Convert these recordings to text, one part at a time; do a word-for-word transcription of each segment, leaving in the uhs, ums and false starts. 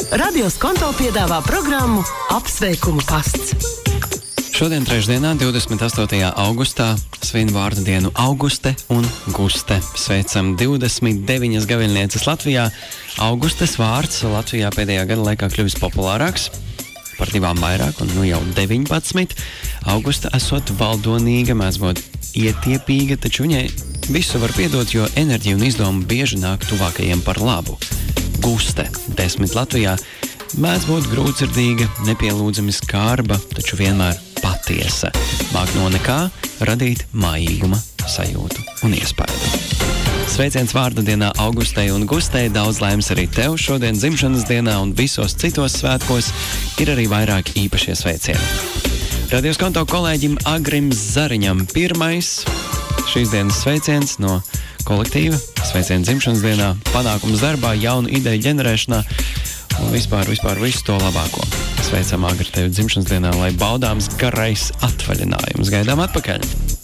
Radio Skonto piedāvā programmu Apsveikumu pasts. Šodien trešdienā, divdesmit astotajā augustā, svin vārdu dienu Auguste un Guste. Sveicam divdesmit deviņas gaviļnieces Latvijā. Augustes vārds Latvijā pēdējā gada laikā kļuvis populārāks, par divām vairāk, un nu jau deviņpadsmit. Augusta esot valdonīga, mēdz būt ietiepīga, taču viņai visu var piedot, jo enerģija un izdoma bieži nāk tuvākajiem par labu. Guste, desmit Latvijā, mēdz būt grūtsirdīga, nepielūdzami skarba, taču vienmēr patiesa. Māk no nekā radīt mājīguma sajūtu un iespaidu. Sveiciens vārda dienā Augustei un Gustei, daudz laimes arī tev šodien dzimšanas dienā un visos citos svētkos ir arī vairāk īpašie sveicieni. Radio Skonto kolēģim Agrim Zariņam pirmais šīs dienas sveiciens no kolektīva, sveiciens dzimšanas dienā, panākums darbā, jaunu ideju ģenerēšanā un vispār, vispār visu to labāko. Sveicam Agri tevi dzimšanas dienā, lai baudāms garais atvaļinājums. Gaidām atpakaļ!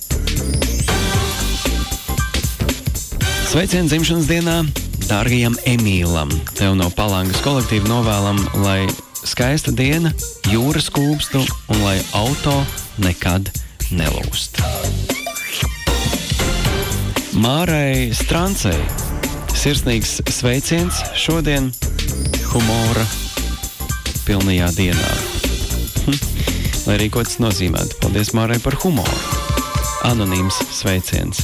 Sveicien dzimšanas dienā dārgajam Emīlam. Tev no Palangas kolektīva novēlam, lai skaista diena, jūras kūpstu un lai auto nekad nelūst. Mārai Strancei sirsnīgs sveiciens šodien humora pilnajā dienā. Hm. Lai arī ko tas nozīmētu. Paldies Mārai par humoru. Anonīms sveiciens.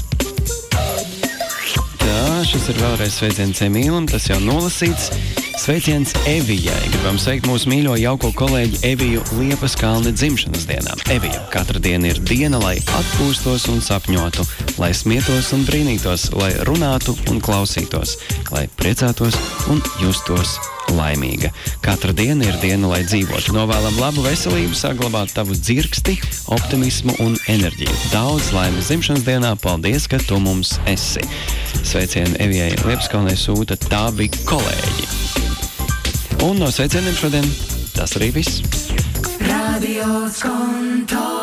Tā, šis ir vēlreiz sveiciens Emīlam, tas jau nolasīts. Sveiciens Evijai. Gribam sveikt mūsu mīļo jauko kolēģi Eviju Liepas kalni dzimšanas dienā. Evija, katra diena ir diena, lai atpūstos un sapņotu, lai smietos un brīnītos, lai runātu un klausītos, lai priecātos un justos laimīga. Katra diena ir diena, lai dzīvotu. Novēlam labu veselību, saglabāt tavu dzirksti, optimismu un enerģiju. Daudz laimes dzimšanas dienā, paldies, ka tu mums esi. Sveicienu Evijai Liepskalnei sūta tavi kolēģi. Un no sveicieniem šodien tas arī viss. Radio Skonto.